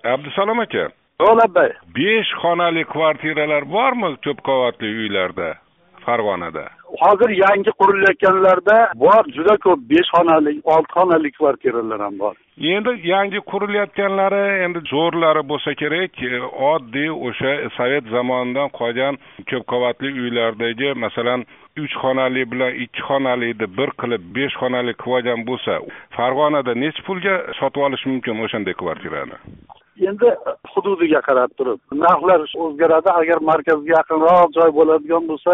Abdusalom aka, O'labay. 5 xonali kvartiralar bormi ko'p qavatli uylarda Farg'onada? Hozir yangi qurilayotganlarda bor, juda ko'p 5 xonali, 6 xonali kvartiralar ham bor. Endi yangi qurilayotganlari endi zo'rlari bo'lsa kerak, oddiy o'sha sovet zamonidan qolgan ko'p qavatli uylardagi, masalan, 3 xonali bilan 2 xonalini bir qilib 5 xonali kvajan bo'lsa, Farg'onada necha pulga sotib olish mumkin o'shanday kvartirani? Endi hududiga qarab turib, narxlar o'zgaradi. Agar markazga yaqinroq joy bo'ladigan bo'lsa,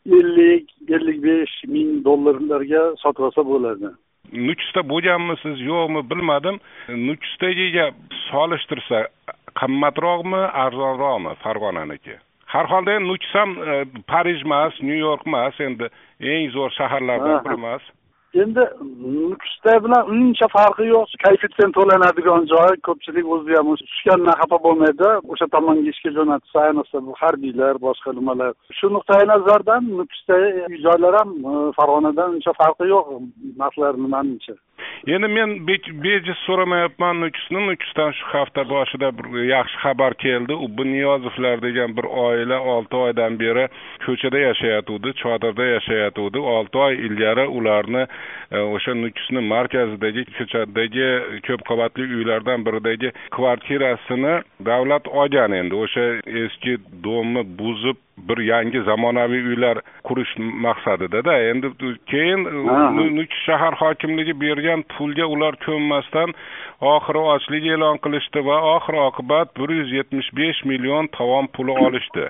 50-55 ming dollarlarga sotib olsa bo'ladi. Nukusda bo'lganmisiz, yo'qmi bilmadim. Nukusdagiga solishtirsa qimmatroqmi, arzonroqmi Farg'onaniki? Har holda ham Nukus ham Parij emas, Nyu-York emas, endi eng zo'r shaharlardan biri emas. Endi Nukusda bilan uncha farqi yo'q. Koeffitsient to'lanadigan joy, ko'pchilik o'zi ham tushgandan xafa bo'lmaydi. O'sha tomonga ishga jo'natsa, ayniqsa bu harbiylar, boshqa nimalar. Shu nuqtai nazardan Nukusda joylar ham Farg'onadan uncha farqi yo'q. Narxlar nimancha. Endi men bejiz so'ramayapman Nukusni. Nukusdan shu hafta boshida bir yaxshi xabar keldi. U Niyozovlar degan bir oila 6 oydan beri ko'chada yashayotdi, chodirda yashayotdi. 6 oy ilgari ularni o'sha Nukusning markazidagi ko'chadagi ko'p qavatli uylardan biridagi kvartirasini davlat olgan. Endi o'sha eski domni buzib bir yangi zamonaviy uylar qurish maqsadida-da. Endi keyin Nukus shahar hokimligi bergan pulga ular ko'nmasdan oxiri ochlik e'lon qilishdi va oxir oqibat 175 million tovon puli olishdi.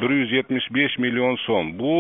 175 million so'm. Bu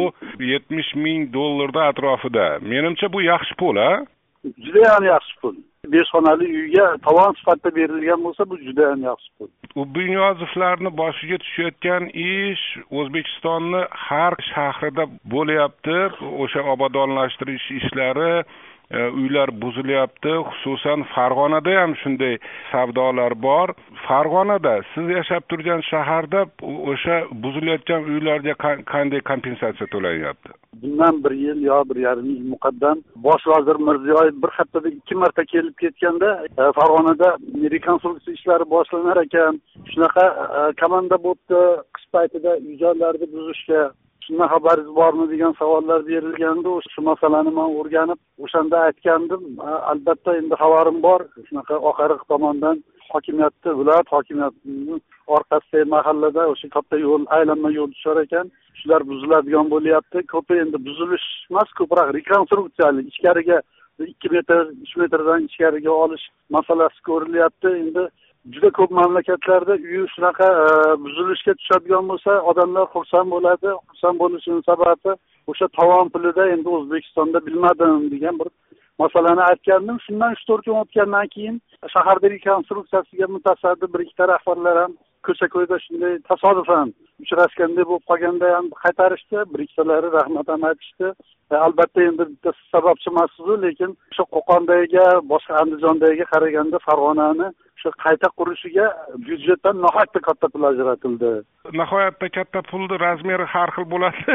70 ming dollarda atrofida. Menimcha bu yaxshi pul, ha? Juda ham yaxshi pul. 5 xonali uyga tovon sifatida berilgan bo'lsa, bu juda ham yaxshi pul. U Niyozovlarni boshiga tushayotgan ish O'zbekistonni har shahrida bo'lyapti. O'sha obodonlashtirish ishlari, uylar buzilyapti. Xususan Farg'onada ham shunday savdolar bor. Farg'onada siz yashab turgan shaharda o'sha buzilayotgan uylarga qanday kompensatsiya to'lanyapti? Bundan 1 yil yo 1,5 yil muqaddam bosh vazir Mirziyoyev bir haftada 2 marta kelib ketganda Farg'onada rekonstruksiya ishlari boshlanar ekan, shunaqa komanda bo'pti, qish paytida uy-joylarni buzishga shundan xabaringiz bormi degan savollar berilganda, shu masalani men o'rganib, o'shanda aytgandim. Albatta endi xabarim bor. Shunaqa Oqariq tomondan hokimiyatda, viloyat hokimiyatining orqasidagi mahallada o'sha katta yo'l, aylanma yo'l tushar ekan. Shular buziladigan bo'lyapti. Ko'pi endi buzilish emas, ko'proq rekonstruksiyali ichkariga 2 metr, 3 metrdan ichkariga olish masalasi ko'rilyapti. Endi juda ko'p mamlakatlarda uyi shunaqa buzilishga tushadigan bo'lsa, odamlar xursand bo'ladi. Xursand bo'lishining sababi o'sha tovon pulida endi O'zbekistonda bilmadim degan bir masalani aytgandim. Shundan 3-4 kun o'tgandan keyin shaharda rekonstruksiyasiga mutasaddi 1-2 rahbarlar ham ko'cha-ko'yda shunday tasodifan uchrashganda bo'lib qolganda ham qaytarishdi. 1-2talari rahmat ham aytishdi. Albatta endi bitta sababchi emas-ku, lekin o'sha Qo'qondagi, boshqa Andijondagiga qaraganda Farg'onani shu qayta qurishiga byudjetdan nihoyatda katta pul ajratildi. Nihoyatda katta pulni razmeri har xil bo'ladi.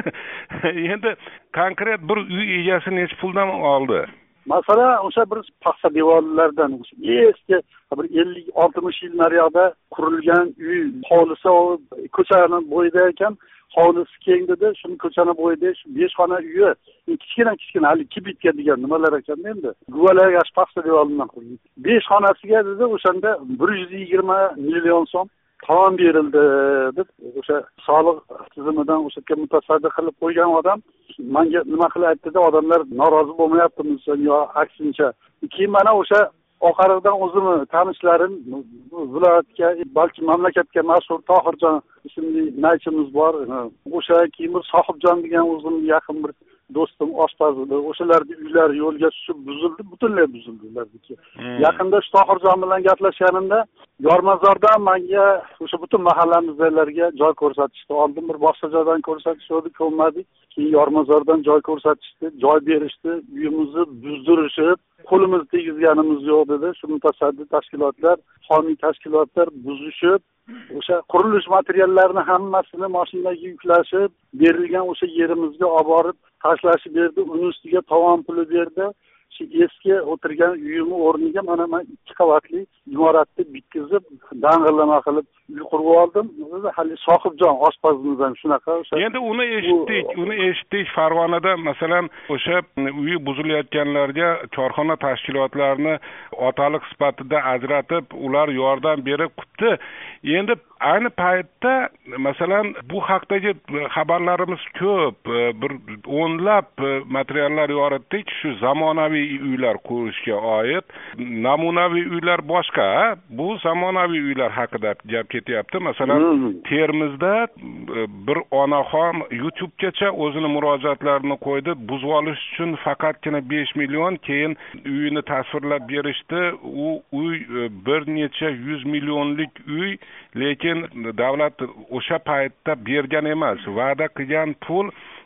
Endi konkret bir uy egasi necha puldan oldi? Masalan, o'sha bir paxsa devorlardan eski bir 50-60 yil naryoqda qurilgan uy, hovlisi ko'chani bo'yida ekan, hovlisi keng dedi, shuni ko'chani bo'yida 5 xona uyi, kichkina hali 2 bitga degan nimalar ekan endi. Guvalar yosh paxsa devorlardan qurilgan. 5 xonasiga dedi, o'shanda 120 million so'm tovon berildi deb o'sha soliq tizimidan o'sha mutasaddi qilib qo'ygan odam menga nima qilib aytdi-da, odamlar norozi bo'lmayaptimi yo aksincha. Keyin mana o'sha Oqariqdan o'zimni tanishlarim viloyatga, balki mamlakatga mashhur Tohirjon ismli naychimiz bor. O'sha keyin Sohibjon degan o'zimga yaqin bir do'stim oshpaz edi. O'shalarning uylari yo'lga tushib buzildi, butunlay buzildi ularniki. Yaqinda shu Tohirjon bilan gaplashganimda Yormazordan menga o'sha butun mahallamizdagilarga joy ko'rsatishdi. Oldin bir boshqa joydan ko'rsatishdi, ko'nmadik. Keyin Yormazordan joy ko'rsatishdi, joy berishdi, uyimizni buzdirishib, qo'limiz tegizganimiz yo'q dedi. Shu mutasaddi tashkilotlar, homiy tashkilotlar buzishib, o'sha qurilish materiallarini hammasini mashinaga yuklashib, berilgan o'sha yerimizga olib borib tashlashib berdi. Uning ustiga tovon puli berdi. shu eski o'tirgan uyimni o'rniga mana men 2 qavatli imoratni bitkizib dang'illama qilib uy qurib oldim. Hali Sohibjon oshpazimiz ham shunaqa. Endi uni eshitdik Farg'onada masalan o'sha uyi buzilayotganlarga korxona tashkilotlarini otaliq sifatida ajratib ular yordam berib qutdi. Endi ayni paytda masalan bu haqdagi xabarlarimiz ko'p, bir o'nlab materiallar yoritdik shu zamonaviy uylar qurishga oid. Namunaviy uylar boshqa, bu zamonaviy uylar haqida gap ketyapti. Masalan, Termizda bir onaxon YouTubegacha o'zini murojaatlarini qo'ydi. Buzib olish uchun faqatgina 5 million, keyin uyini tasvirlab berishdi. U uy bir necha 100 millionlik uy, lekin davlat o'sha paytda bergan emas. Va'da qilgan pul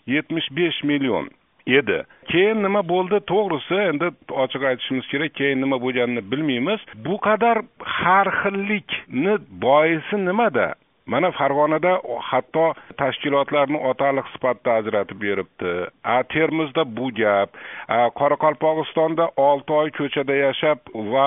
75 million edi. Keyin nima bo'ldi? To'g'risi, endi ochiq aytishimiz kerak, keyin nima bo'lganini bilmaymiz. Bu qadar har xillikni boisi nimada? Mana Farg'onada hatto tashkilotlarni otaliq sifatida ajratib beribdi. Termizda bu gap. Qoraqalpog'istonda 6 oy ko'chada yashab va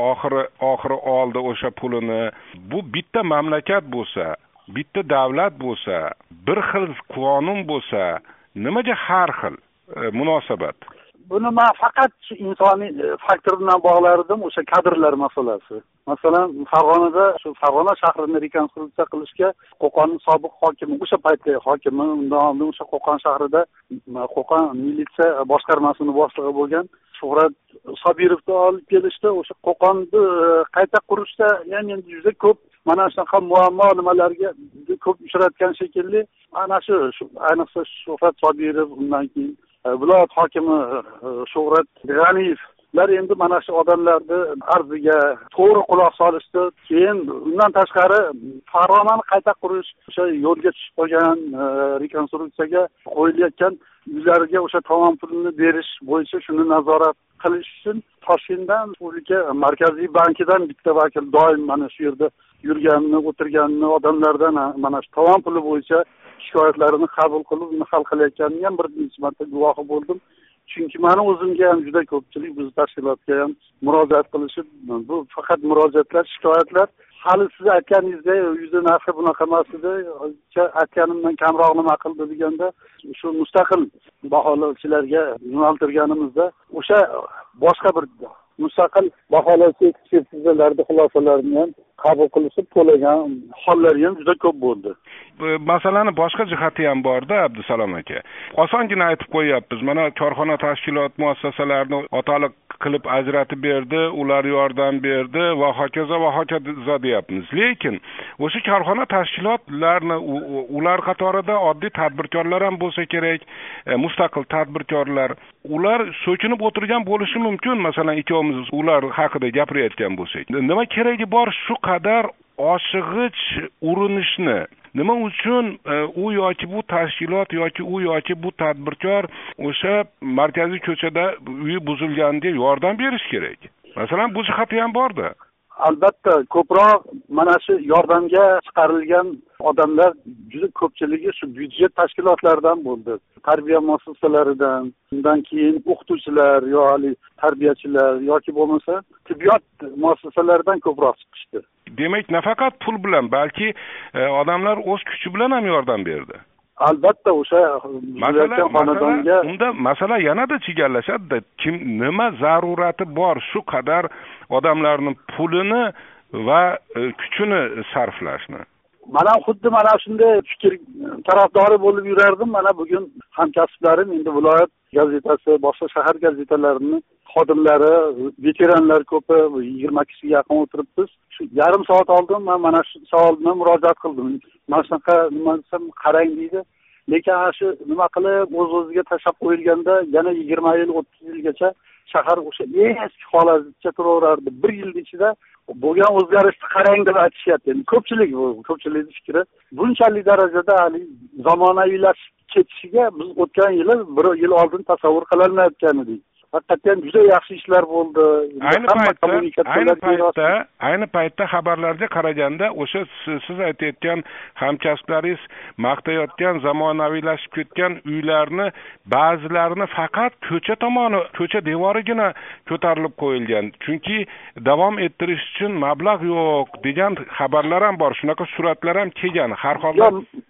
oxiri oldi o'sha pulini. Bu bitta mamlakat bo'lsa, bitta davlat bo'lsa, bir xil qonun bo'lsa, nimaga har xil munosabat? Buni men faqat insoniy faktor bilan bog'lardim, o'sha kadrlar masalasi. Masalan, Farg'ona shahrini rekonstruksiya qilishga Qo'qonning sobiq hokimi, o'sha paytdagi hokimi, undan oldin o'sha Qo'qon shahrida Qo'qon militsiya boshqarmasini boshlig'i bo'lgan Shuhrat Sobirovni olib kelishdi. O'sha Qo'qonni qayta qurishda ham endi juda ko'p mana shunaqa muammo nimalarga ko'p uchratgan shekilli. Ana shu ayniqsa Shuhrat Sobirov, undan keyin viloyat hokimi Shuhrat G'aniyevlar endi mana shu odamlarni arziga to'g'ri quloq solishdi. Keyin undan tashqari Farg'onani qayta qurish o'sha yo'lga tushib qolgan rekonstruksiyaga qo'yilayotgan uylarga o'sha tamom pulni berish bo'yicha shuni nazorat qilish uchun Toshkentdan Respublika Markaziy bankidan bitta vakil doim mana shu yerda yurganini, o'tirganini, odamlardan mana shu tamom puli bo'yicha shikoyatlarini qabul qilib, uni hal qilayotganiga ham bir necha marta guvohi bo'ldim. Chunki meni o'zimga ham juda ko'pchilik biz tashkilotga ham murojaat qilishib, bu faqat murojaatlar, shikoyatlar. Hali siz aytganingizdek, uyda narxi bunaqa emas edi, aytganimdan kamroq nima qildi deganda, shu mustaqil baholovchilarga yo'naltirganimizda o'sha boshqa bir mustaqil baholovchi ekspertizalarni xulosalarini ham qabul qilishib to'lagan hollar ham juda ko'p bo'ldi. Masalani boshqa jihati ham bor-da, Abdusalom aka. Osongina aytib qo'yapmiz. Mana korxona tashkilot muassasalarini otaliq qilib ajratib berdi, ular yordam berdi va hokazo deyapmiz. Lekin o'sha korxona tashkilotlarni ular qatorida oddiy tadbirkorlar ham bo'lsa kerak, mustaqil tadbirkorlar. Ular so'kinib o'tirgan bo'lishi mumkin. Masalan, ikkovimiz ular haqida gapirayotgan bo'lsak. Nima keragi bor shu qadar oshig'ich urinishni? Nima uchun u yoki bu tashkilot yoki u yoki bu tadbirkor o'sha markaziy ko'chada uyi buzilganiga yordam berish kerak? Masalan, bu jihati ham bor-da. Albatta, ko'proq mana shu yordamga chiqarilgan odamlar juda ko'pchiligi shu byudjet tashkilotlaridan bo'ldi. Tarbiya muassasalaridan, undan keyin o'qituvchilar yoki tarbiyachilar yoki bo'lmasa tibbiyot muassasalaridan ko'proq chiqishdi. Demak, nafaqat pul bilan, balki odamlar o'z kuchi bilan ham yordam berdi. Albatta, o'sha xonadonga unda masala yanada chigallashadi-da. Kim nima zarurati bor shu qadar odamlarning pulini va kuchini sarflashni? Mana xuddi mana shunday fikr tarafdori bo'lib yurardim. Mana bugun hamkasblarim endi viloyat gazetasi, boshqa shahar gazetalarining xodimlari, veteranlar ko'pi, 20 kishiga yaqin o'tiribmiz. Shu yarim soat oldin men mana shu savol bilan murojaat qildim. Mana shunaqa nima desam qarang deydi. Lekin shu nima qilib o'z-o'ziga tashab qo'yilganda yana 20 yil, 30 yilgacha shahar o'sha eski holatda turaverardi. 1 yil ichida bo'lgan o'zgarishni qarang deb aytishyapti. Endi ko'pchilik fikri bunchalik darajada hali zamonaviylashib ketishiga biz o'tgan yili 1 yil oldin tasavvur qila olmayotgan edik. haqiqatdan juda yaxshi ishlar bo'ldi. Ayni paytda xabarlarga qaraganda o'sha siz aytayotgan hamkasblaringiz maqtayotgan zamonaviylashib ketgan uylarni ba'zilarini faqat ko'cha devorigina ko'tarilib qo'yilgan. Chunki davom ettirish uchun mablag' yo'q degan xabarlar ham bor. Shunaqa suratlar ham kelgan. Har holda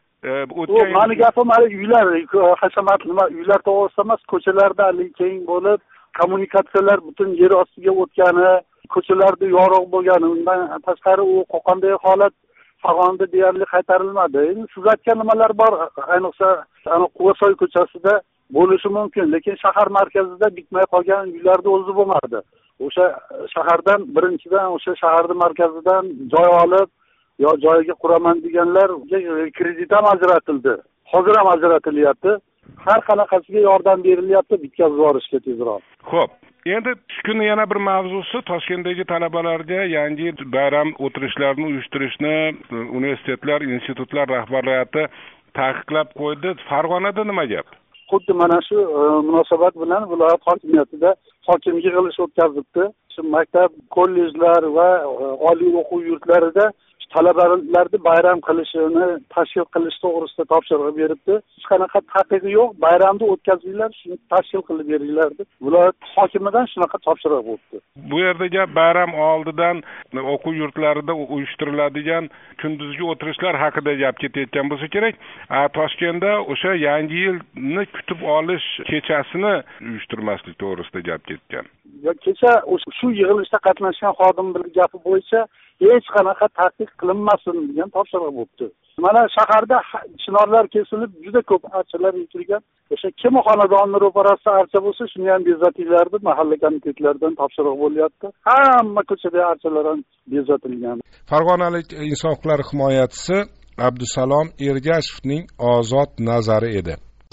mani gapim uylar, hashamat uylar to'g'risida emas, ko'chalarda keng bo'lib, kommunikatsiyalar butun yer ostiga o'tgani, ko'chalarda yorug' bo'lgani, undan tashqari u qanday holat Farg'onada deyarli qaytarilmadi. Endi siz aytgan nimalar bor, ayniqsa Quvasoy ko'chasida bo'lishi mumkin, lekin shahar markazida bitmay qolgan uylarda o'zi bo'lmadi. O'sha shahardan birinchidan o'sha shaharning markazidan joy olib yo joyiga quraman deganlarga kredit ham ajratildi. Hozir ham ajratilyapti. Har qanaqasiga yordam berilyapti bitkazib yuborishga tezroq. Xo'p, endi kuni yana bir mavzusi Toshkentdagi talabalarga yangi yil bayram o'tirishlarini uyushtirishni universitetlar, institutlar rahbariyati taqiqlab qo'ydi. Farg'onada nima gap? Xuddi mana shu munosabat bilan viloyat hokimiyatida hokim yig'ilish o'tkazibdi. Shu maktab, kollejlar va oliy o'quv yurtlarida talabalarni bayram qilishini tashkil qilish to'g'risida topshiriq beribdi. Hech qanaqa taqiqi yo'q, bayramni o'tkazinglar, shuni tashkil qilib beringlar deb viloyat hokimidan shunaqa topshiriq bo'ldi. Bu yerda gap bayram oldidan o'quv yurtlarida uyushtiriladigan kunduzgi o'tirishlar haqida gap ketayotgan bo'lsa kerak. Toshkentda o'sha yangi yilni kutib olish kechasini uyushtirmaslik to'g'risida gap ketgan. Kecha shu yig'ilishda qatnashgan xodimlar gapi bo'yicha hech qanaqa taqiq qilinmasin degan topshiriq bo'libdi. Mana shaharda chinorlar kesilib juda ko'p archalar ekilgan. O'sha kim xonadonni ro'parasida archa bo'lsa, shuni ham bezatinglar deb mahalla komitetlaridan topshiriq bo'lyapti. Hamma ko'chada archalar ham bezatilgan. Farg'onalik inson huquqlari himoyachisi Abdusalom Ergashevning ozod nazari edi.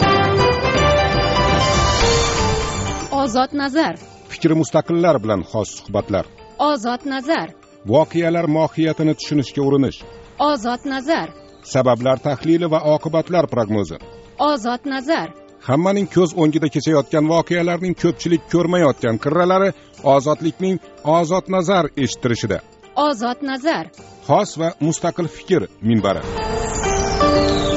Ozod nazar. Fikri mustaqillar bilan xos suhbatlar. Ozod nazar. Voqealar mohiyatini tushunishga urinish. Ozod nazar. Sabablar tahlili va oqibatlar prognozi. Ozod nazar. Hammaning ko'z o'ngida kechayotgan voqealarning ko'pchilik ko'rmayotgan qirralari ozodlikning ozod nazar eshittirishida. Ozod nazar. Xos va mustaqil fikr minbari.